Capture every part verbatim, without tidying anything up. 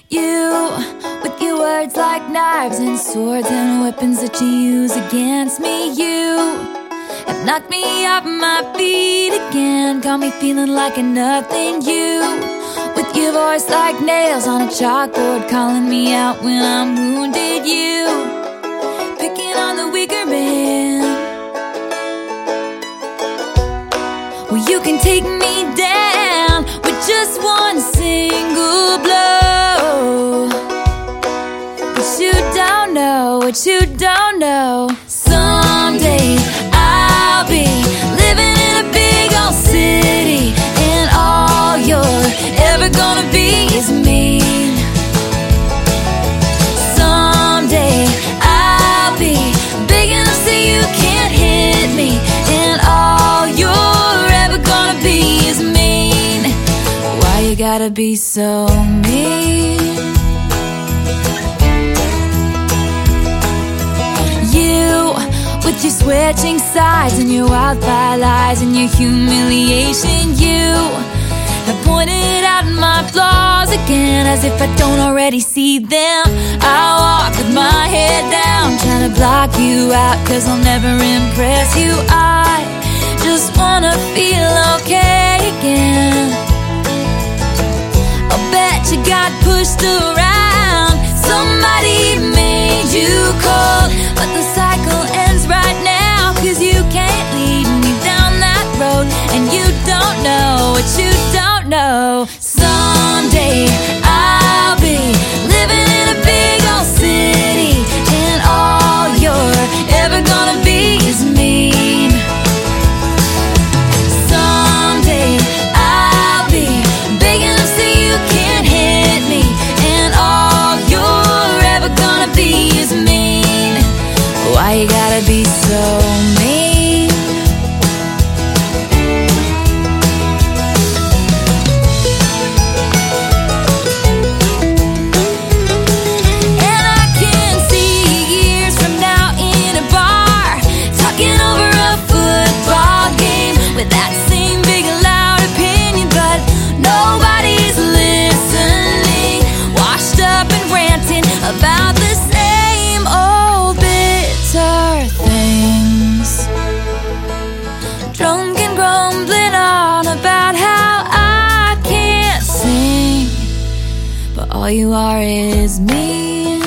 You, with your words like knives and swords and weapons that you use against me. You have knocked me off my feet again, got me feeling like a nothing. You, with your voice like nails on a chalkboard, calling me out when I'm wounded. You, picking on the weaker man. Well, you can take me down with just one single blow, but you don't know what you don't know. Someday I'll be living in a big old city, and all you're ever gonna be is me. Someday I'll be big enough so you can't hit me, and all you're ever gonna be is mean. Why you gotta be so mean? You, with your switching sides and your wildfire lies and your humiliation. You have pointed out my flaws again, as if I don't already see them. I walk with my head down, trying to block you out, cause I'll never impress you. I just wanna feel okay again. I'll bet you got pushed around, somebody made you cold, but the cycle ends right now, cause you can't lead me down that road, and you don't know what you don't know. Someday I'll be living in a big old city, and all you're ever gonna be is mean. Someday I'll be big enough so you can't hit me, and all you're ever gonna be is mean. Why you gotta be so mean? And I can see years from now in a bar, talking over a football game with that same big loud opinion, but nobody's listening, washed up and ranting about the same old bitter things, drunk and grumbling on about how I can't sing, but all you are is mean.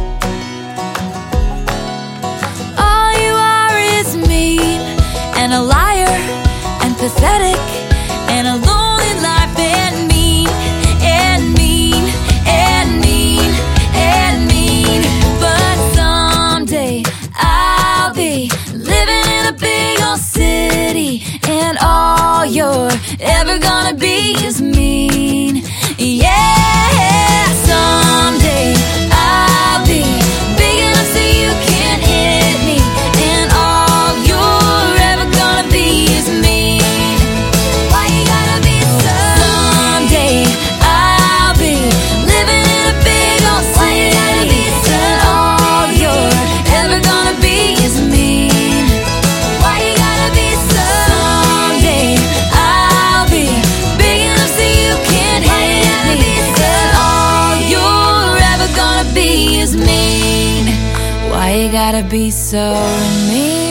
All you are is mean, and a liar, and pathetic, and a lonely life, and mean, and mean, and mean, and mean. But someday I'll be living in a big old city, and all you're ever gonna be is mean. Yeah, someday I'll be big enough so you can't hit me, and all you're ever gonna be is mean. Why you gotta be so Someday I'll be living in a big old city, and all you're ever gonna be is mean. Why you gotta be so Someday I'll be big enough so you can't hit me, and all you're ever gonna be is mean. Why you gotta be so mean?